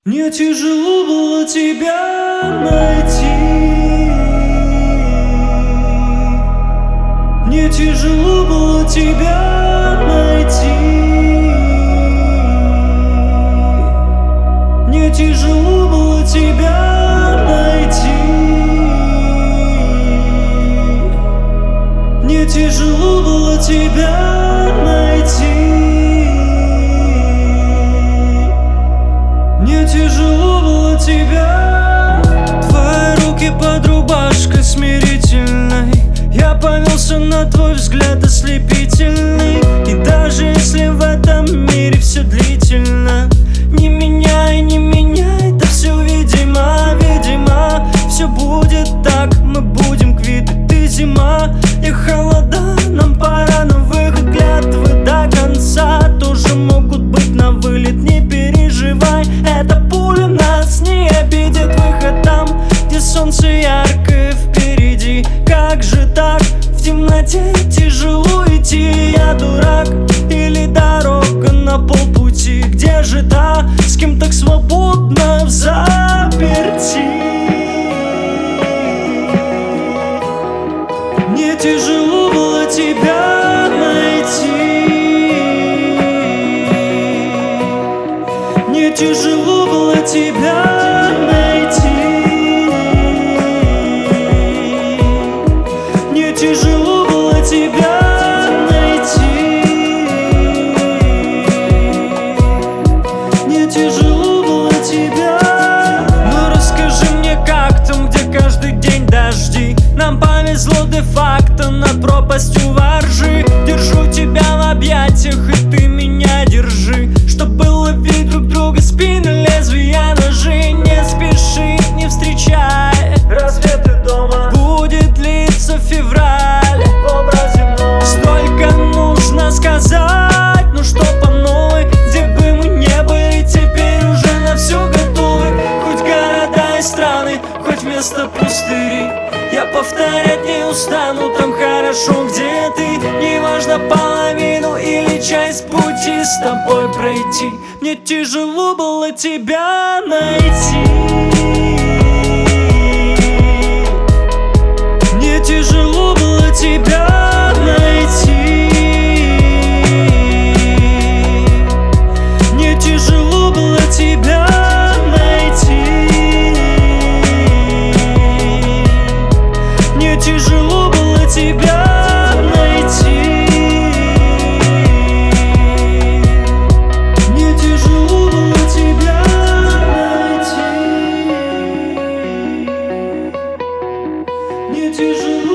Мне тяжело было тебя найти. Мне тяжело было тебя найти. Мне тяжело было тебя найти. Мне тяжело было тебя найти. Мне тяжело было тебя. Твои руки под рубашкой смирительной. Я повелся на твой взгляд ослепительный. И даже если в этом мире все длительно, не меняй, да все видимо, видимо. Все будет так, мы будем квиты. Ты зима, и холода, нам пора на выход. Клятвы до конца тоже могут быть на вылет. Не переживай, эта пуля нас не обидит. Выход там, где солнце яркое впереди. Как же так, в темноте тяжело идти. Я дурак или дорога на полпути? Где же та, с кем так свободно в заперти? Мне тяжело было тебя найти. Мне тяжело было тебя найти. Мне тяжело было тебя найти. Мне тяжело было тебя. Ну расскажи мне, как там, где каждый день дожди. Нам повезло де-факто над пропастью воржи. Держу тебя в объятиях, и ты меня держи. Чтоб было видеть друг друга спины, лезвия ножи. Не спеши, не встречай. Разве ты дома? Будет длиться февраль в образе мной. Столько нужно сказать, ну что по новой. Где бы мы не были, теперь уже на все готовы. Хоть города и страны, хоть вместо пустыри. Я повторять не устану, там хорошо, где ты. Неважно, половину или часть пути с тобой пройти. Мне тяжело было тебя найти. Мне тяжело было тебя найти. Мне тяжело было тебя найти. Мне тяжело было тебя найти. Мне тяжело было тебя найти. Мне тяжело.